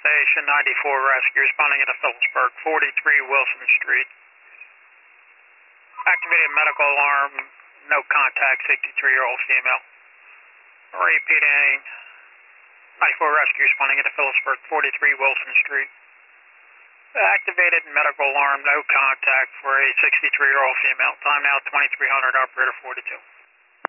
Station 94 Rescue, responding into Phillipsburg, 43 Wilson Street. Activated medical alarm, no contact, 63-year-old female. Repeating, 94 Rescue, responding into Phillipsburg, 43 Wilson Street. Activated medical alarm, no contact for a 63-year-old female. Time now 2300, operator 42.